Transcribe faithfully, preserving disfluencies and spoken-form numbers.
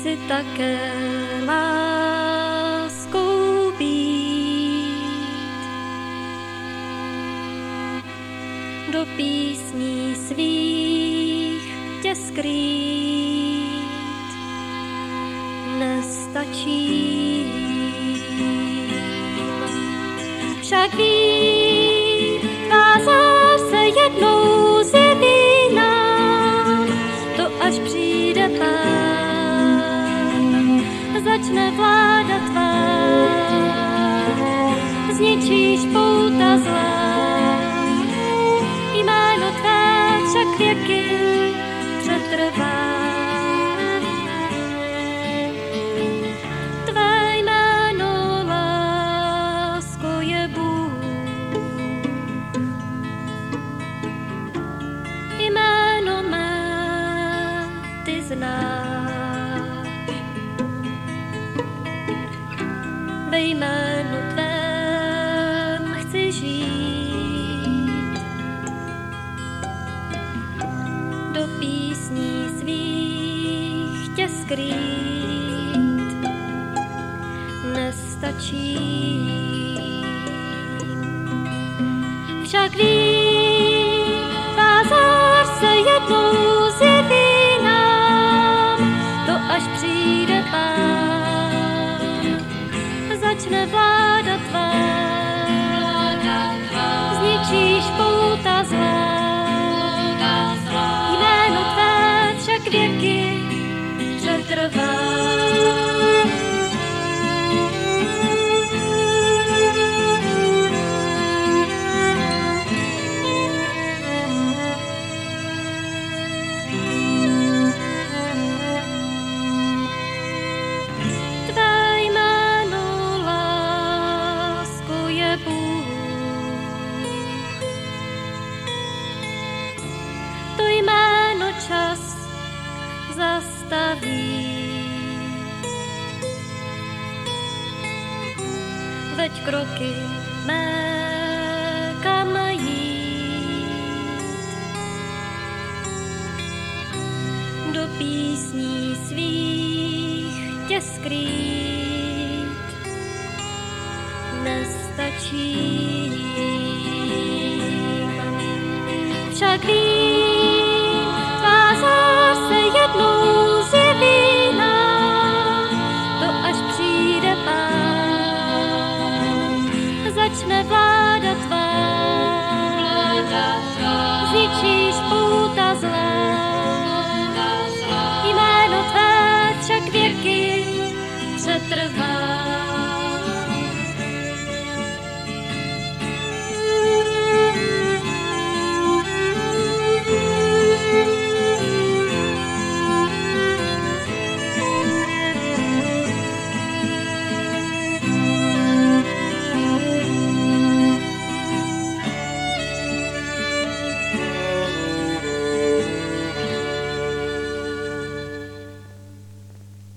chci také láskou být. Do písní svých tě skrýt nestačí. Však vím, tvá zář se jednou zjeví nám, to až přijde Pán, začne vládat tvá, zničíš pouta zlá, jméno tvé však věky přetrvá. Tvé jméno, lásko, je Bůh, jméno mé ty znáš, ve jménu tvém chci žít, do písní svých tě skrýt nestačí. Však vím, tvá zář se jednou zjeví nám, to až přijde Pán, začne vládat tvá, zničíš pouta zlá, jméno tvé však věky přetrvá. Tvé jméno, lásko, je Bůh, to jméno čas zastaví. Veď kroky mé, kam jít, do písní svých tě skrýt nestačí. Však vím,